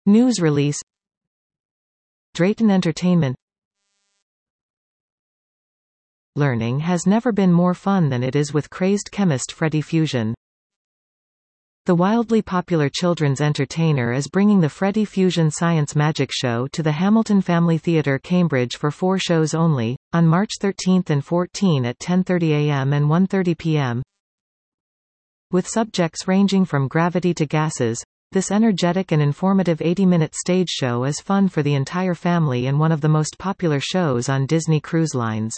News release. Drayton Entertainment. Learning has never been more fun than it is with crazed chemist Freddy Fusion. The wildly popular children's entertainer is bringing the Freddy Fusion Science Magic Show to the Hamilton Family Theatre, Cambridge for 4 shows only, on March 13 and 14 at 10:30 a.m. and 1:30 p.m. With subjects ranging from gravity to gases, this energetic and informative 80-minute stage show is fun for the entire family and one of the most popular shows on Disney Cruise Lines.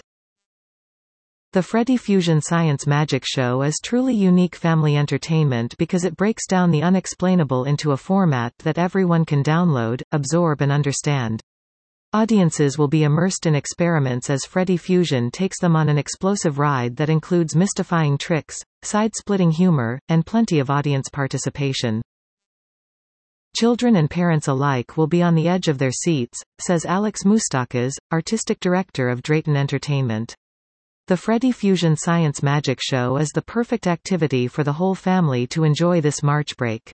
The Freddy Fusion Science Magic Show is truly unique family entertainment because it breaks down the unexplainable into a format that everyone can download, absorb and understand. Audiences will be immersed in experiments as Freddy Fusion takes them on an explosive ride that includes mystifying tricks, side-splitting humor, and plenty of audience participation. Children and parents alike will be on the edge of their seats, says Alex Moustakas, artistic director of Drayton Entertainment. The Freddy Fusion Science Magic Show is the perfect activity for the whole family to enjoy this March break.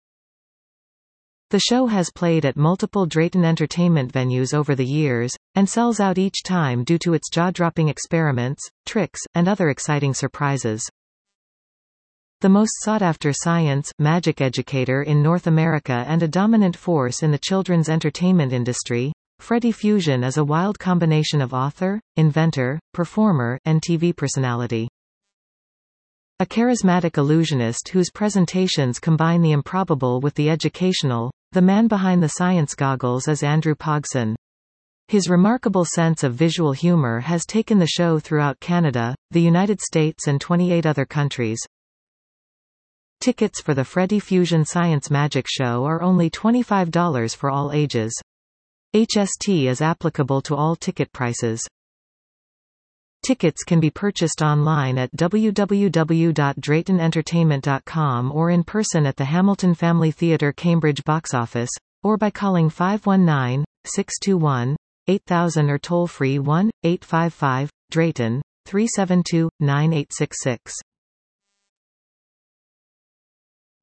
The show has played at multiple Drayton Entertainment venues over the years, and sells out each time due to its jaw-dropping experiments, tricks, and other exciting surprises. The most sought-after science, magic educator in North America and a dominant force in the children's entertainment industry, Freddy Fusion is a wild combination of author, inventor, performer, and TV personality. A charismatic illusionist whose presentations combine the improbable with the educational, the man behind the science goggles is Andrew Pogson. His remarkable sense of visual humor has taken the show throughout Canada, the United States and 28 other countries. Tickets for the Freddy Fusion Science Magic Show are only $25 for all ages. HST is applicable to all ticket prices. Tickets can be purchased online at www.draytonentertainment.com or in person at the Hamilton Family Theatre, Cambridge box office, or by calling 519-621-8000 or toll-free 1-855-DRAYTON 372-9866.